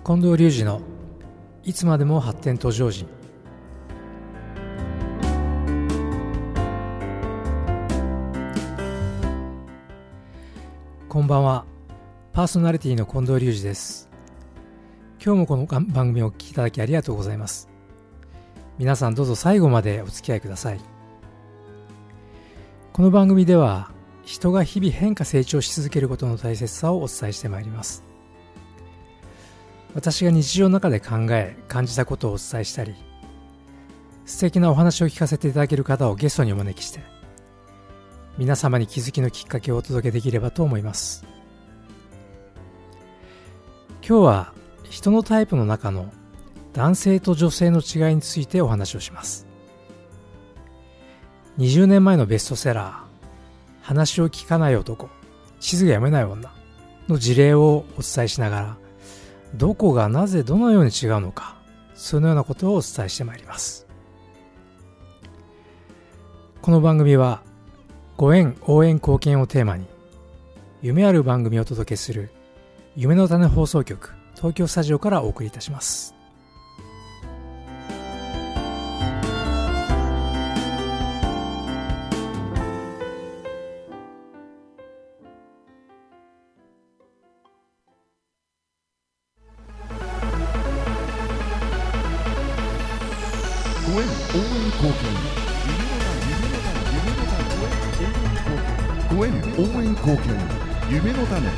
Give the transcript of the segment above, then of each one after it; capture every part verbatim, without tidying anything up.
近藤隆二のいつまでも発展途上人。こんばんは。パーソナリティの近藤隆二です。今日もこの番組をお聞きいただきありがとうございます。皆さんどうぞ最後までお付き合いください。この番組では人が日々変化成長し続けることの大切さをお伝えしてまいります。私が日常の中で考え感じたことをお伝えしたり、素敵なお話を聞かせていただける方をゲストにお招きして皆様に気づきのきっかけをお届けできればと思います。今日は人のタイプの中の男性と女性の違いについてお話をします。にじゅうねんまえのベストセラー、話を聞かない男、地図が読めない女の事例をお伝えしながら、どこがなぜどのように違うのか、そのようなことをお伝えしてまいります。この番組はご縁応援貢献をテーマに夢ある番組をお届けする夢の種放送局東京スタジオからお送りいたします。 ご縁応援貢献夢の種。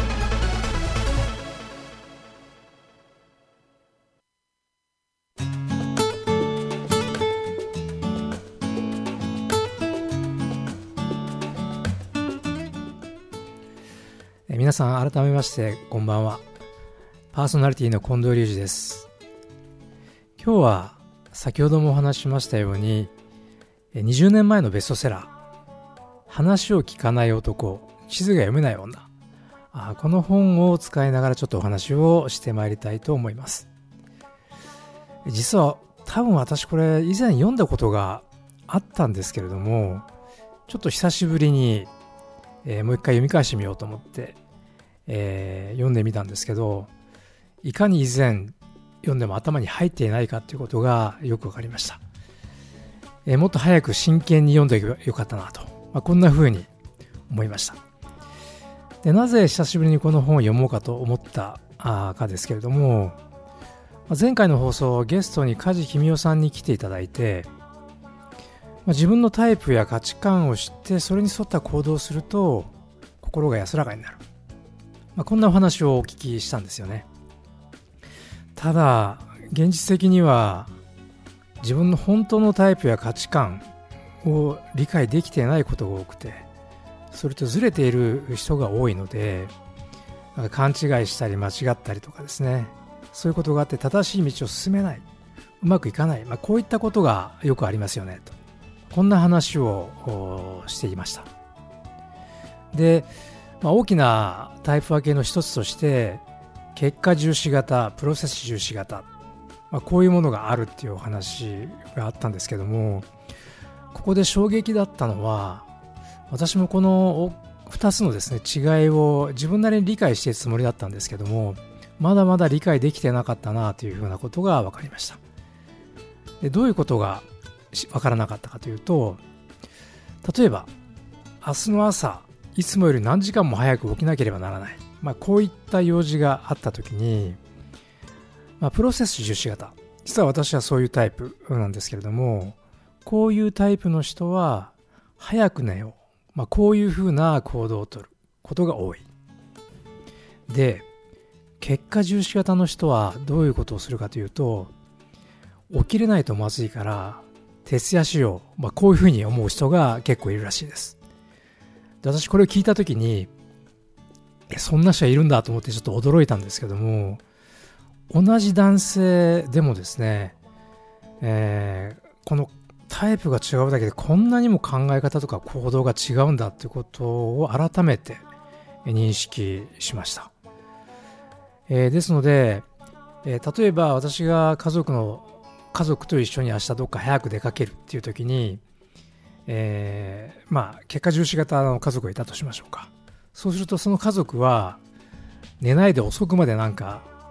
え皆さん改めましてこんばんは。パーソナリティの近藤隆二です。今日は先ほどもお話ししましたようににじゅうねんまえのベストセラー、話を聞かない男、地図が読めない女、あこの本を使いながらちょっとお話をしてまいりたいと思います。実は多分私これ以前読んだことがあったんですけれども、ちょっと久しぶりに、えー、もう一回読み返してみようと思って、えー、読んでみたんですけど、いかに以前読んでも頭に入っていないかということがよくわかりました。えー、もっと早く真剣に読んでよかったなと、まあ、こんな風に思いました。で、なぜ久しぶりにこの本を読もうかと思ったかですけれども、まあ、前回の放送ゲストに梶公夫さんに来ていただいて、まあ、自分のタイプや価値観を知ってそれに沿った行動をすると心が安らかになる、まあ、こんなお話をお聞きしたんですよね。ただ現実的には自分の本当のタイプや価値観を理解できていないことが多くて、それとずれている人が多いので、なんか勘違いしたり間違ったりとかですね、そういうことがあって正しい道を進めない、うまくいかない、まあ、こういったことがよくありますよねと、こんな話をしていました。で、まあ、大きなタイプ分けの一つとして結果重視型、プロセス重視型、まあ、こういうものがあるっていうお話があったんですけども、ここで衝撃だったのは、私もこのふたつのですね違いを自分なりに理解しているつもりだったんですけども、まだまだ理解できてなかったなというふうなことが分かりました。で、どういうことが分からなかったかというと、例えば明日の朝いつもより何時間も早く起きなければならない、まあ、こういった用事があったときに、まあ、プロセス重視型、実は私はそういうタイプなんですけれども、こういうタイプの人は早く寝よう、まあ、こういうふうな行動をとることが多い。で、結果重視型の人はどういうことをするかというと、起きれないとまずいから徹夜しよう、まあ、こういうふうに思う人が結構いるらしいです。で、私これを聞いたときに、えそんな人はいるんだと思ってちょっと驚いたんですけども、同じ男性でもですね、えー、このタイプが違うだけでこんなにも考え方とか行動が違うんだということを改めて認識しました。えー、ですので、えー、例えば私が家族の家族と一緒に明日どっか早く出かけるっていう時に、えー、まあ結果重視型の家族がいたとしましょうか。そうするとその家族は寝ないで遅くまでなんか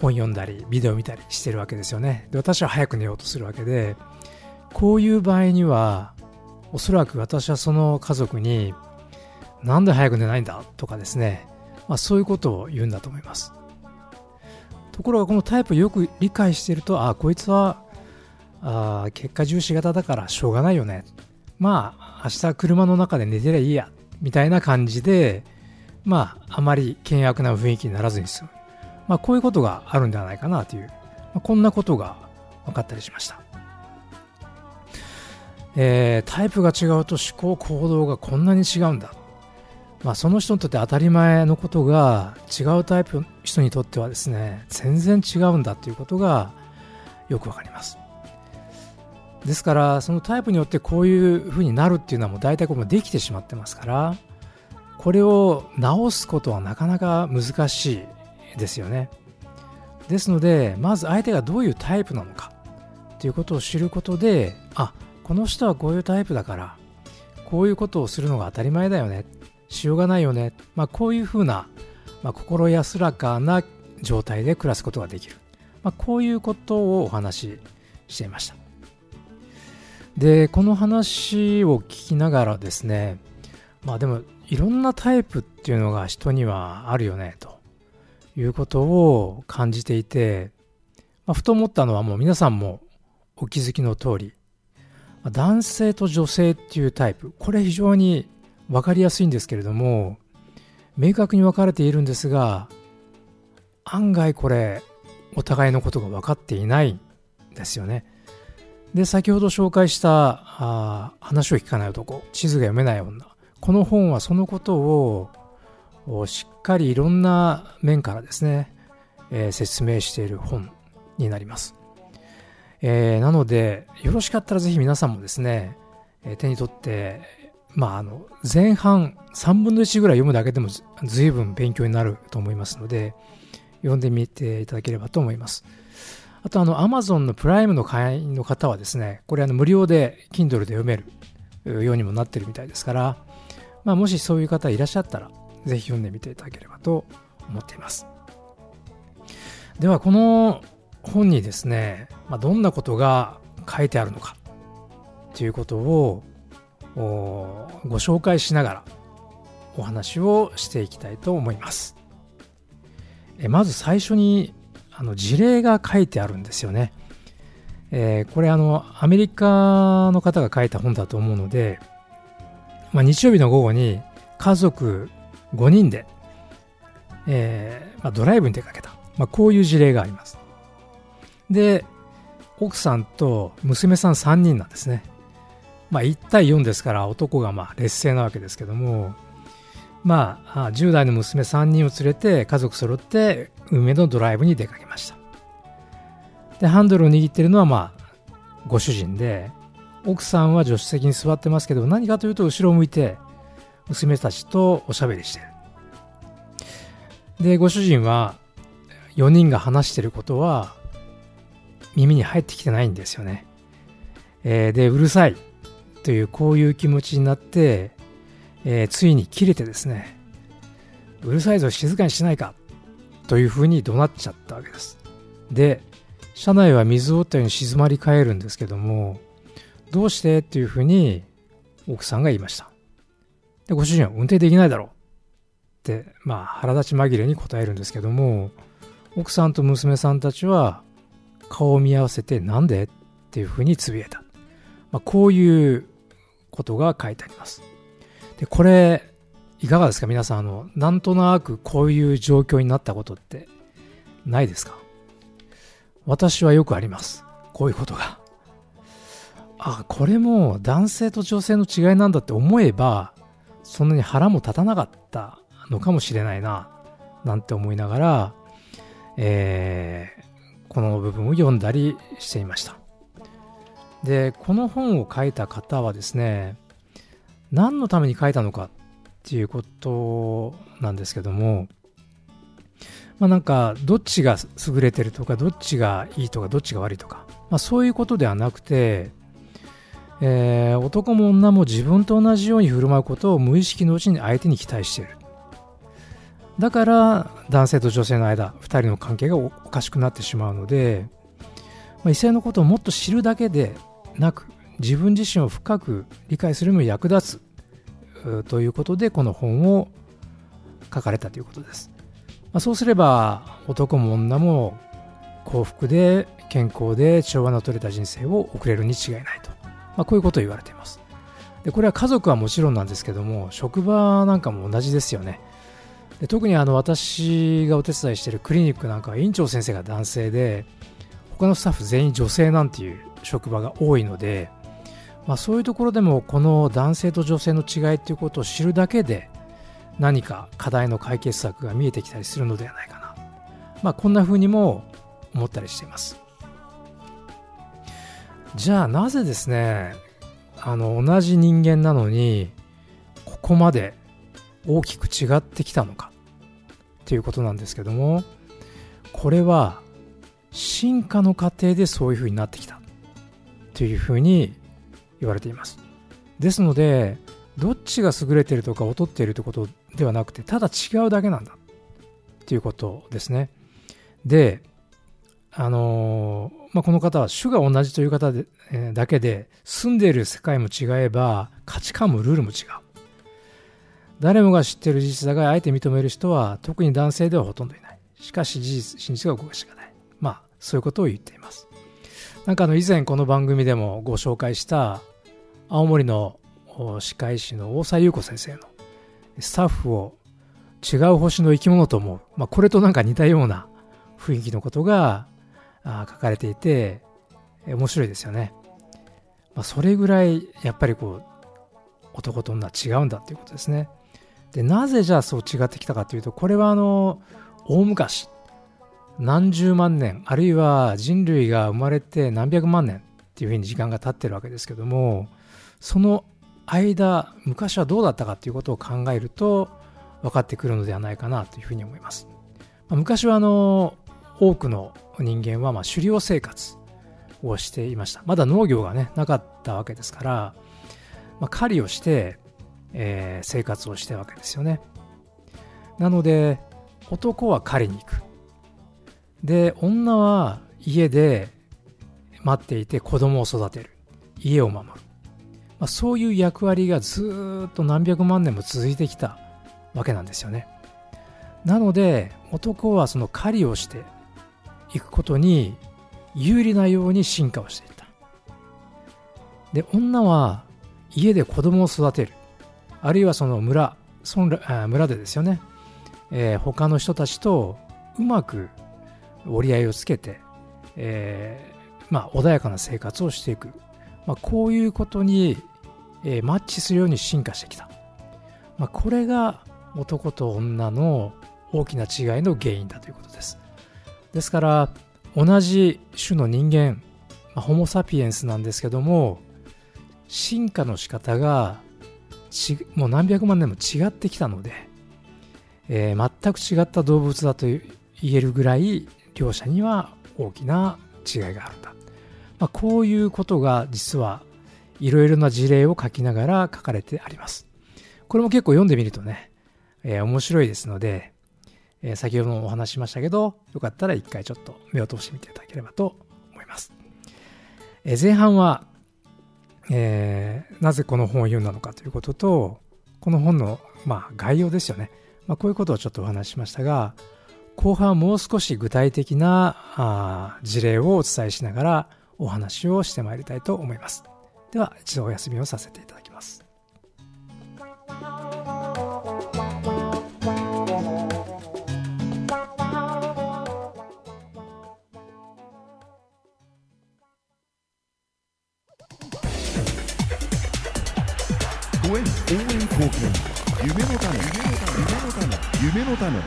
本読んだりビデオ見たりしてるわけですよね。で、私は早く寝ようとするわけで、こういう場合にはおそらく私はその家族になんで早く寝ないんだとかですね、まあ、そういうことを言うんだと思います。ところがこのタイプをよく理解していると、ああこいつはあ結果重視型だからしょうがないよね、まあ明日車の中で寝てりゃいいやみたいな感じで、まああまり険悪な雰囲気にならずに済む、まあ、こういうことがあるんではないかなという、まあ、こんなことが分かったりしました。えー、タイプが違うと思考行動がこんなに違うんだ、まあ、その人にとって当たり前のことが違うタイプの人にとってはですね、全然違うんだということがよくわかります。ですからそのタイプによってこういうふうになるっていうのはもう大体これもできてしまってますから、これを直すことはなかなか難しいですよね。ですのでまず相手がどういうタイプなのかということを知ることで、あ、この人はこういうタイプだからこういうことをするのが当たり前だよね、しようがないよね、まあ、こういうふうな、まあ、心安らかな状態で暮らすことができる、まあ、こういうことをお話ししていました。で、この話を聞きながらですね、まあでもいろんなタイプっていうのが人にはあるよねということを感じていて、まあ、ふと思ったのは、もう皆さんもお気づきの通り、男性と女性っていうタイプ、これ非常に分かりやすいんですけれども、明確に分かれているんですが、案外これお互いのことが分かっていないんですよね。で、先ほど紹介したあ話を聞かない男、地図が読めない女、この本はそのことをしっかりいろんな面からですね、えー、説明している本になります。えー、なのでよろしかったらぜひ皆さんもですね、えー、手に取って、まあ、あの前半さんぶんのいちぐらい読むだけでもず随分勉強になると思いますので、読んでみていただければと思います。あと、あの Amazon のプライムの会員の方はですね、これあの無料で Kindle で読めるようにもなってるみたいですから、まあ、もしそういう方いらっしゃったらぜひ読んでみていただければと思っています。ではこの本にですね、まあ、どんなことが書いてあるのかということをご紹介しながらお話をしていきたいと思います。えまず最初にあの事例が書いてあるんですよね。えー、これあのアメリカの方が書いた本だと思うので、まあ、日曜日の午後に家族ごにんで、えーまあ、ドライブに出かけた、まあ、こういう事例があります。で、奥さんと娘さんさんにんなんですね。まあ、いち対よんですから男がまあ劣勢なわけですけども、まあ、じゅう代の娘さんにんを連れて家族揃って海辺のドライブに出かけました。で、ハンドルを握っているのはまあご主人で、奥さんは助手席に座ってますけど、何かというと後ろを向いて娘たちとおしゃべりしている。で、ご主人はよにんが話していることは耳に入ってきてないんですよね。えー、で、うるさいというこういう気持ちになって、えー、ついに切れてですね、うるさいぞ静かにしないかというふうに怒鳴っちゃったわけです。で、車内は水を打ったように静まり返るんですけども、どうしてっていうふうに奥さんが言いました。で、ご主人は運転できないだろうって、まあ腹立ち紛れに答えるんですけども、奥さんと娘さんたちは顔を見合わせてなんでっていうふうにつぶやいた。まあ、こういうことが書いてあります。で、これいかがですか皆さん、あのなんとなくこういう状況になったことってないですか？私はよくあります。こういうことが。あ、これも男性と女性の違いなんだって思えばそんなに腹も立たなかったのかもしれないななんて思いながら、えー、この部分を読んだりしていました。で、この本を書いた方はですね、何のために書いたのかっていうことなんですけども、まあなんかどっちが優れてるとかどっちがいいとかどっちが悪いとか、まあ、そういうことではなくて、えー、男も女も自分と同じように振る舞うことを無意識のうちに相手に期待している。 だから男性と女性の間ふたりの関係がおかしくなってしまうので、まあ、異性のことをもっと知るだけでなく自分自身を深く理解するのに役立つということでこの本を書かれたということです。まあ、そうすれば男も女も幸福で健康で調和の取れた人生を送れるに違いないと、まあ、こういうことを言われています。でこれは家族はもちろんなんですけども職場なんかも同じですよね。で特にあの私がお手伝いしているクリニックなんかは院長先生が男性で他のスタッフ全員女性なんていう職場が多いので、まあ、そういうところでもこの男性と女性の違いということを知るだけで何か課題の解決策が見えてきたりするのではないかな、まあ、こんな風にも思ったりしています。じゃあなぜですねあの同じ人間なのにここまで大きく違ってきたのかということなんですけども、これは進化の過程でそういうふうになってきたというふうに言われています。ですのでどっちが優れているとか劣っているということではなくてただ違うだけなんだということですね。であのーまあ、この方は種が同じという方で、えー、だけで住んでいる世界も違えば価値観もルールも違う。誰もが知っている事実だがあえて認める人は特に男性ではほとんどいない。しかし事実真実が動かしがない。まあそういうことを言っています。なんかあの以前この番組でもご紹介した青森の歯科医師の大沢優子先生のスタッフを違う星の生き物と思う、まあ、これとなんか似たような雰囲気のことが書かれていて面白いですよね。まあ、それぐらいやっぱりこう男と女は違うんだということですね。でなぜじゃあそう違ってきたかというとこれはあの大昔何十万年あるいは人類が生まれて何百万年っていうふうに時間が経ってるわけですけどもその間昔はどうだったかということを考えると分かってくるのではないかなというふうに思います。まあ、昔はあの多くの人間はまあ狩猟生活をしていました。まだ農業がねなかったわけですから、まあ、狩りをして、えー、生活をしてるわけですよね。なので男は狩りに行く。で女は家で待っていて子供を育てる。家を守る。まあ、そういう役割がずっと何百万年も続いてきたわけなんですよね。なので男はその狩りをしていくことに有利なように進化をしていった。で女は家で子供を育てる。あるいはその村村、村でですよね、えー、他の人たちとうまく折り合いをつけて、えーまあ、穏やかな生活をしていく、まあ、こういうことに、えー、マッチするように進化してきた、まあ、これが男と女の大きな違いの原因だということです。ですから同じ種の人間、まあ、ホモ・サピエンスなんですけども進化の仕方がちもう何百万年も違ってきたので、えー、全く違った動物だと言えるぐらい両者には大きな違いがあるんだ、まあ、こういうことが実はいろいろな事例を書きながら書かれてあります。これも結構読んでみるとね、えー、面白いですので、えー、先ほどもお話ししましたけどよかったら一回ちょっと目を通してみていただければと思います。えー、前半はえー、なぜこの本を読んだのかということとこの本の、まあ、概要ですよね、まあ、こういうことをちょっとお話ししましたが後半はもう少し具体的なあ事例をお伝えしながらお話をしてまいりたいと思います。では一度お休みをさせていただきます。 応援貢献夢の種夢の種夢の種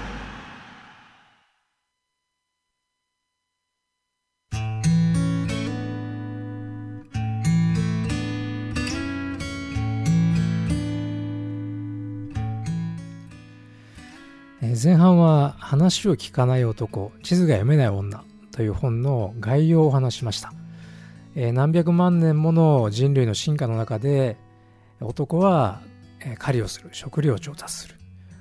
前半は話を聞かない男地図が読めない女という本の概要をお話ししました。何百万年もの人類の進化の中で男は狩りをする、食料を調達する、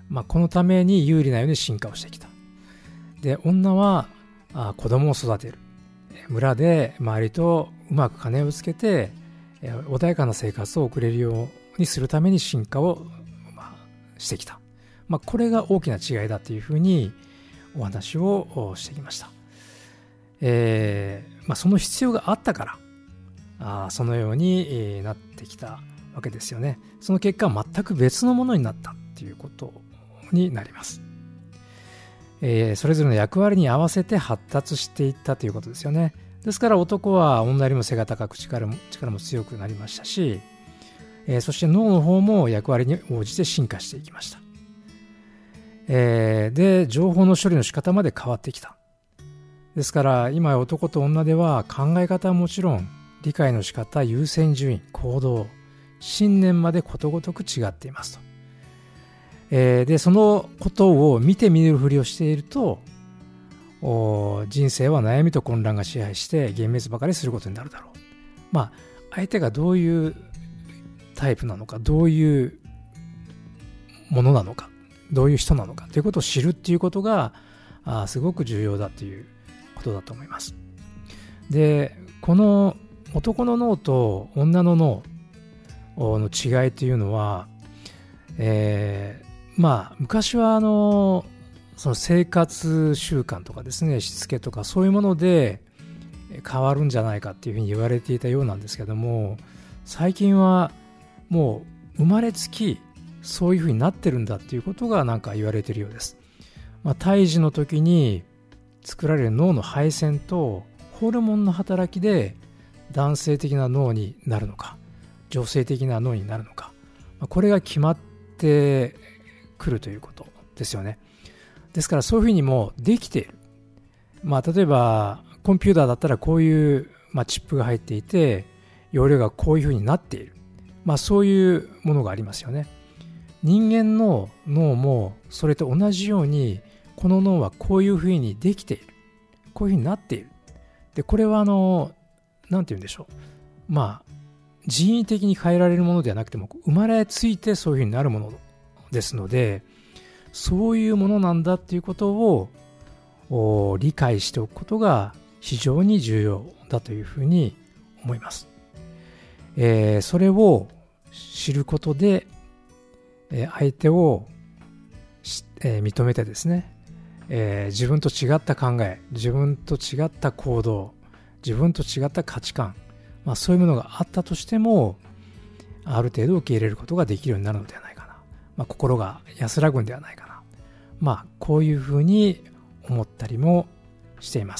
まあ、このために有利なように進化をしてきた。で、女はあ子供を育てる。村で周りとうまく金をつけて穏やかな生活を送れるようにするために進化を、まあ、してきた。まあ、これが大きな違いだというふうにお話をしてきました。えーまあ、その必要があったからあそのようになってきたわけですよね。その結果全く別のものになったということになります。えー、それぞれの役割に合わせて発達していったということですよね。ですから男は女よりも背が高く力も、力も強くなりましたし、えー、そして脳の方も役割に応じて進化していきました。えー、で、情報の処理の仕方まで変わってきた。ですから今や男と女では考え方はもちろん理解の仕方、優先順位、行動、信念までことごとく違っていますと。えー、でそのことを見て見ぬふりをしていると人生は悩みと混乱が支配して幻滅ばかりすることになるだろう。まあ相手がどういうタイプなのか、どういうものなのか、どういう人なのかということを知るっていうことがあすごく重要だということだと思います。でこの男の脳と女の脳の違いというのは、えーまあ、昔はあのその生活習慣とかですね、しつけとかそういうもので変わるんじゃないかっていうふうに言われていたようなんですけども、最近はもう生まれつきそういうふうになってるんだっていうことがなんか言われているようです。まあ、胎児の時に作られる脳の配線とホルモンの働きで男性的な脳になるのか女性的な脳になるのか、まあ、これが決まってくるということですよね。ですからそういうふうにもできている。まあ、例えばコンピューターだったらこういう、まあ、チップが入っていて容量がこういうふうになっている、まあ、そういうものがありますよね。人間の脳もそれと同じようにこの脳はこういうふうにできている、こういうふうになっている。でこれはあのなんて言うんでしょう、まあ人為的に変えられるものではなくても生まれついてそういうふうになるものですので、そういうものなんだっていうことを理解しておくことが非常に重要だというふうに思います。えー、それを知ることで、えー、相手を、えー、認めてですね、えー、自分と違った考え、自分と違った行動、自分と違った価値観、まあ、そういうものがあったとしてもある程度受け入れることができるようになるのではないかな、まあ、心が安らぐんではないかな、まあ、こういうふうに思ったりもしています。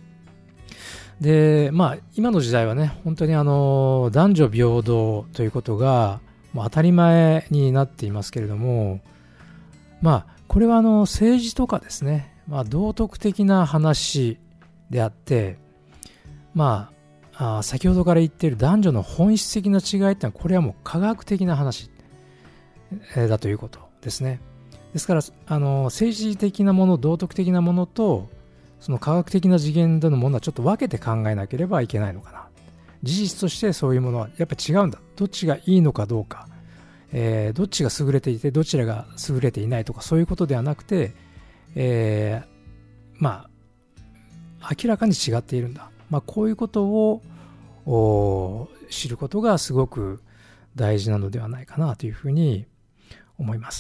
で、まあ、今の時代はね、本当にあの男女平等ということがもう当たり前になっていますけれども、まあこれはあの政治とかですね、まあ、道徳的な話であって、まあ、あ先ほどから言っている男女の本質的な違いってのはこれはもう科学的な話だということですね。ですからあの政治的なもの、道徳的なものとその科学的な次元でのものはちょっと分けて考えなければいけないのかな。事実としてそういうものはやっぱり違うんだ。どっちがいいのかどうか、えー、どっちが優れていてどちらが優れていないとかそういうことではなくて、えー、まあ明らかに違っているんだ。まあ、こういうことを知ることがすごく大事なのではないかなというふうに思います。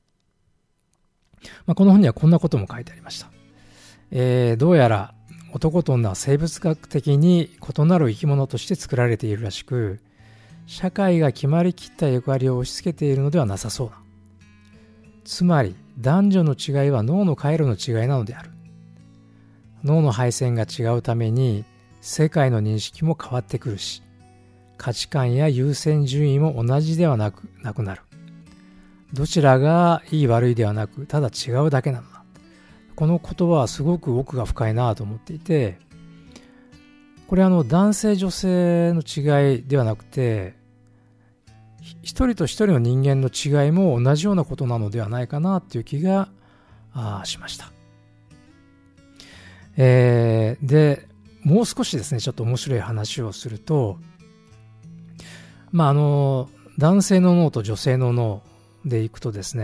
まあ、この本にはこんなことも書いてありました。えー、どうやら男と女は生物学的に異なる生き物として作られているらしく、社会が決まりきった役割を押し付けているのではなさそうだ。つまり男女の違いは脳の回路の違いなのである。脳の配線が違うために世界の認識も変わってくるし、価値観や優先順位も同じではなくなくなる。どちらがいい悪いではなく、ただ違うだけなのだ。この言葉はすごく奥が深いなと思っていて、これはあの男性女性の違いではなくて、一人と一人の人間の違いも同じようなことなのではないかなという気がしました。えー、でもう少しですね、ちょっと面白い話をすると、まああの男性の脳と女性の脳でいくとですね、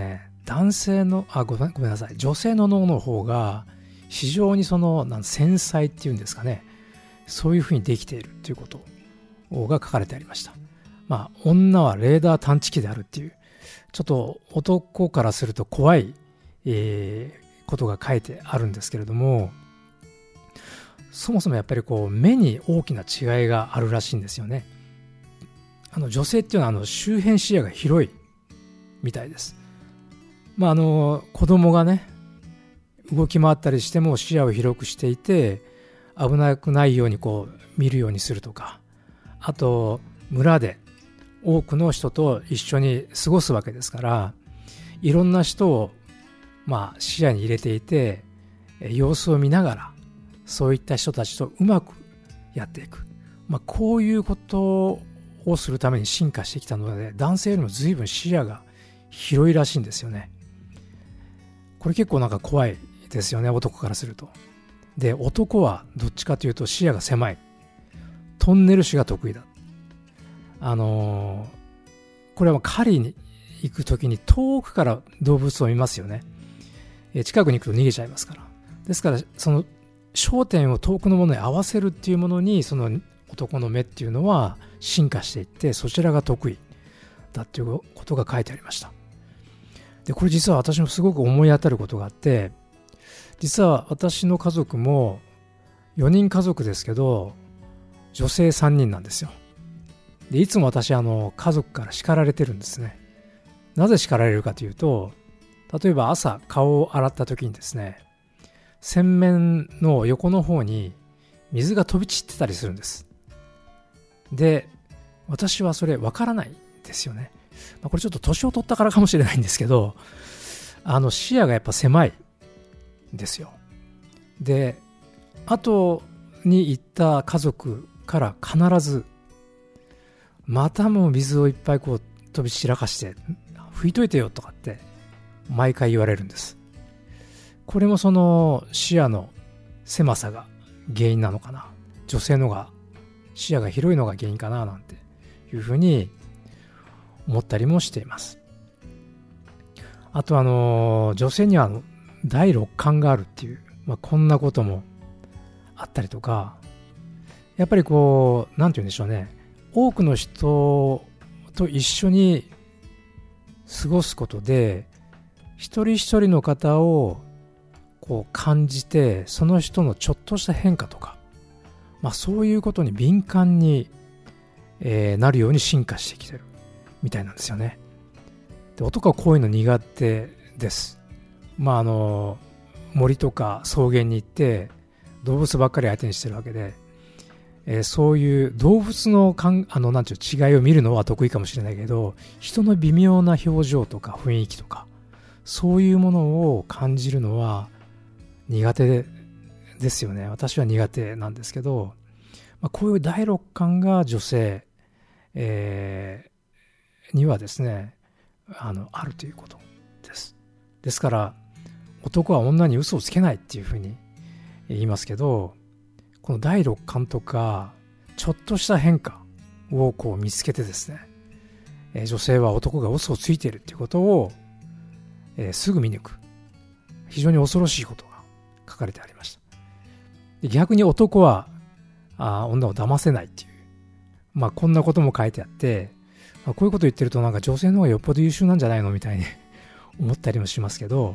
男性のあごめんごめんなさい女性の脳の方が非常にそのなん繊細っていうんですかね、そういうふうにできているということが書かれてありました。まあ、女はレーダー探知機であるっていう、ちょっと男からすると怖い、えー、ことが書いてあるんですけれども、そもそもやっぱりこう目に大きな違いがあるらしいんですよね。あの女性っていうのはあの周辺視野が広いみたいです。まあ、あの子供がね動き回ったりしても視野を広くしていて、危なくないようにこう見るようにするとか、あと村で多くの人と一緒に過ごすわけですから、いろんな人をまあ視野に入れていて、様子を見ながらそういった人たちとうまくやっていく、まあ、こういうことをするために進化してきたので、男性よりも随分視野が広いらしいんですよね。これ結構なんか怖いですよね、男からすると。で、男はどっちかというと視野が狭い、トンネル視が得意だ。あのー、これは狩りに行くときに遠くから動物を見ますよね。え近くに行くと逃げちゃいますから。ですからその焦点を遠くのものに合わせるっていうものに、その男の目っていうのは進化していって、そちらが得意だっていうことが書いてありました。で、これ実は私もすごく思い当たることがあって、実は私の家族もよにん家族ですけど、女性さんにんなんですよ。で、いつも私あの家族から叱られてるんですね。なぜ叱られるかというと、例えば朝顔を洗った時にですね、洗面の横の方に水が飛び散ってたりするんです。で、私はそれわからないんですよね。まあ、これちょっと年を取ったからかもしれないんですけど、あの視野がやっぱ狭いんですよ。で、後に行った家族から必ず、またもう水をいっぱいこう飛び散らかして拭いといてよとかって毎回言われるんです。これもその視野の狭さが原因なのかな、女性のが視野が広いのが原因かななんていうふうに思ったりもしています。あとあの女性には第六感があるっていう、まあ、こんなこともあったりとか、やっぱりこうなんて言うんでしょうね、多くの人と一緒に過ごすことで一人一人の方をこう感じて、その人のちょっとした変化とか、まあ、そういうことに敏感に、えー、なるように進化してきてるみたいなんですよね。で、男はこういうの苦手です。まああの森とか草原に行って動物ばっかり相手にしてるわけで、えー、そういう動物のかんあのなんていう違いを見るのは得意かもしれないけど、人の微妙な表情とか雰囲気とかそういうものを感じるのは苦手ですよね。私は苦手なんですけど、まあ、こういう第六感が女性、えー、にはですね あの、あるということです。ですから男は女に嘘をつけないっていうふうに言いますけど、この第六感とかちょっとした変化をこう見つけてですね、えー、女性は男が嘘をついているっていうことを、えー、すぐ見抜く、非常に恐ろしいことが書かれてありました。で、逆に男はあ女を騙せないっていう、まあこんなことも書いてあって、まあ、こういうこと言ってるとなんか女性の方がよっぽど優秀なんじゃないのみたいに思ったりもしますけど、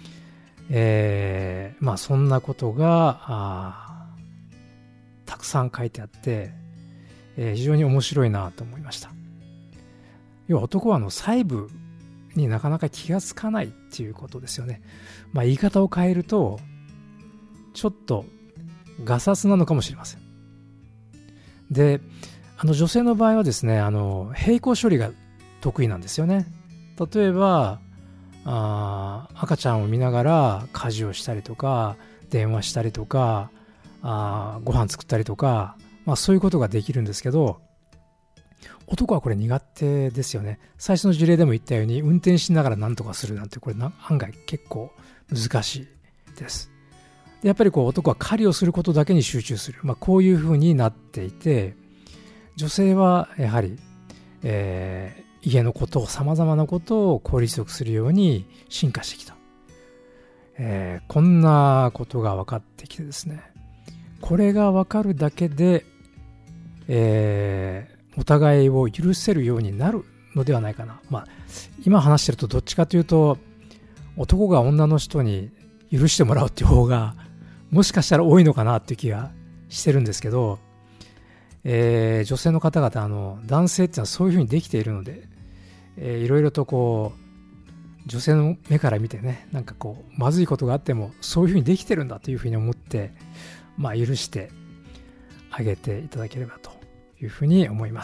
えー、まあそんなことがあたくさん書いてあって、えー、非常に面白いなと思いました。要は男はあの細部になかなか気がつかないっていうことですよね。まあ言い方を変えるとちょっとガサツなのかもしれません。で、あの女性の場合はですね、あの並行処理が得意なんですよね。例えばあ赤ちゃんを見ながら家事をしたりとか、電話したりとか、あご飯作ったりとか、まあ、そういうことができるんですけど、男はこれ苦手ですよね。最初の事例でも言ったように運転しながら何とかするなんて、これ案外結構難しいです。でやっぱりこう男は狩りをすることだけに集中する、まあ、こういうふうになっていて、女性はやはり、え家のことを、さまざまなことを効率よくするように進化してきた、えー、こんなことが分かってきてですね、これが分かるだけで、えー、お互いを許せるようになるのではないかな。まあ今話してるとどっちかというと、男が女の人に許してもらうっていう方がもしかしたら多いのかなっていう気がしてるんですけど、えー、女性の方々、あの男性っていうのはそういうふうにできているので、えー、いろいろとこう女性の目から見てね、なんかこうまずいことがあってもそういうふうにできてるんだというふうに思って、まあ許してあげていただければというふうに思います。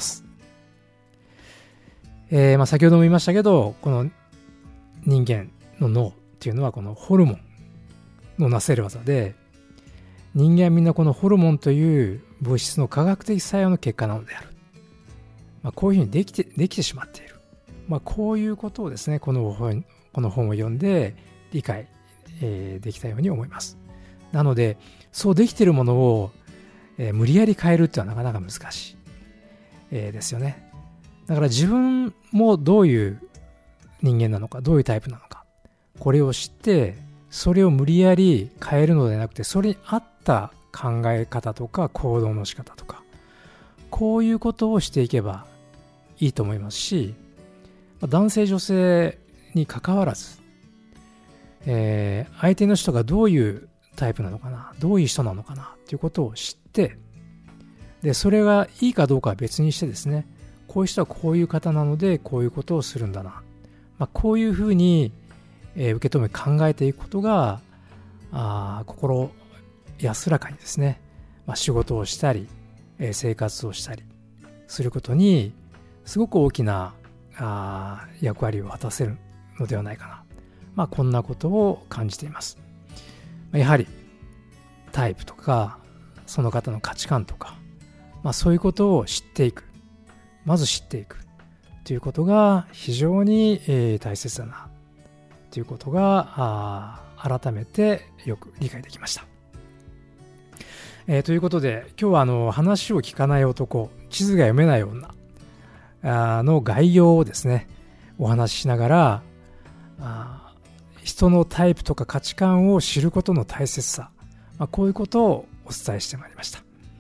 えーまあ、先ほども言いましたけど、この人間の脳っていうのはこのホルモンのなせる技で、人間はみんなこのホルモンという物質の化学的作用の結果なのである、まあ、こういうふうにできて、できてしまっている、まあ、こういうことをですね、この本、この本を読んで理解、えー、できたように思います。なのでそうできているものを、えー、無理やり変えるっていうのはなかなか難しい、えー、ですよね。だから自分もどういう人間なのか、どういうタイプなのか、これを知ってそれを無理やり変えるのではなくて、それに合った考え方とか行動の仕方とか、こういうことをしていけばいいと思いますし、男性女性に関わらず、えー、相手の人がどういうタイプなのかな、どういう人なのかなということを知って、でそれがいいかどうかは別にしてですね、こういう人はこういう方なのでこういうことをするんだな、まあ、こういうふうに、えー、受け止め考えていくことが、あ心安らかにですね、まあ、仕事をしたり、えー、生活をしたりすることにすごく大きなあ役割を果たせるのではないかな、まあ、こんなことを感じています。やはりタイプとかその方の価値観とか、まあ、そういうことを知っていく、まず知っていくということが非常に、えー、大切だなということがあ改めてよく理解できました。えー、ということで今日はあの話を聞かない男、地図が読めない女あの概要をですねお話ししながら、あ人のタイプとか価値観を知ることの大切さ、まあ、こういうことをお伝えしてまいりました。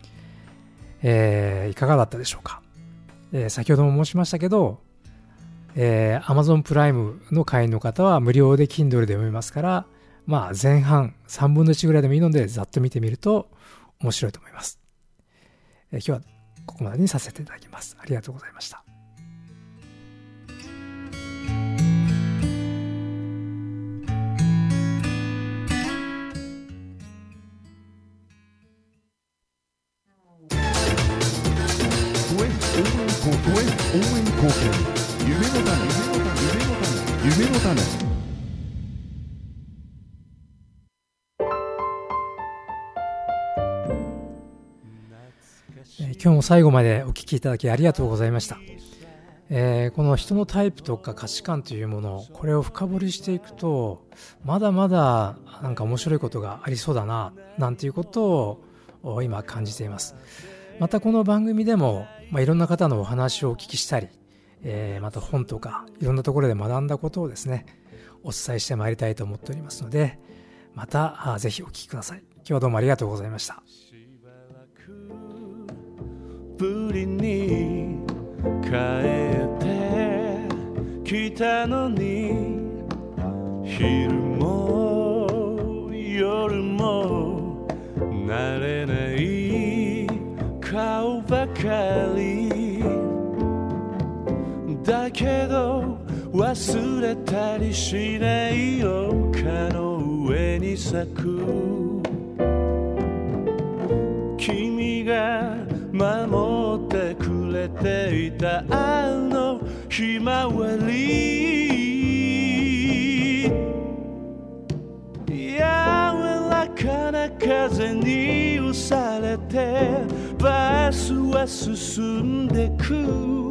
えー、いかがだったでしょうか。えー、先ほども申しましたけど、えー、Amazon プライムの会員の方は無料で Kindle で読めますから、まあ、前半さんぶんのいちぐらいでもいいのでざっと見てみると面白いと思います。えー、今日はここまでにさせていただきます。ありがとうございました。 応援貢献、夢のため、夢のため、夢のため。 えー、今日も最後までお聞きいただきありがとうございました。えー、この人のタイプとか価値観というもの、これを深掘りしていくとまだまだなんか面白いことがありそうだななんていうことを今感じています。またこの番組でも、まあ、いろんな方のお話をお聞きしたり、えー、また本とかいろんなところで学んだことをですねお伝えしてまいりたいと思っておりますので、またぜひお聞きください。今日はどうもありがとうございました。 ぶりに帰ってきたのに、昼も夜も慣れない顔ばかりだけど忘れたりしないよ。丘の上に咲く君が守ってくれていたあのひまわり、柔らかな風に押されてバスは進んでく。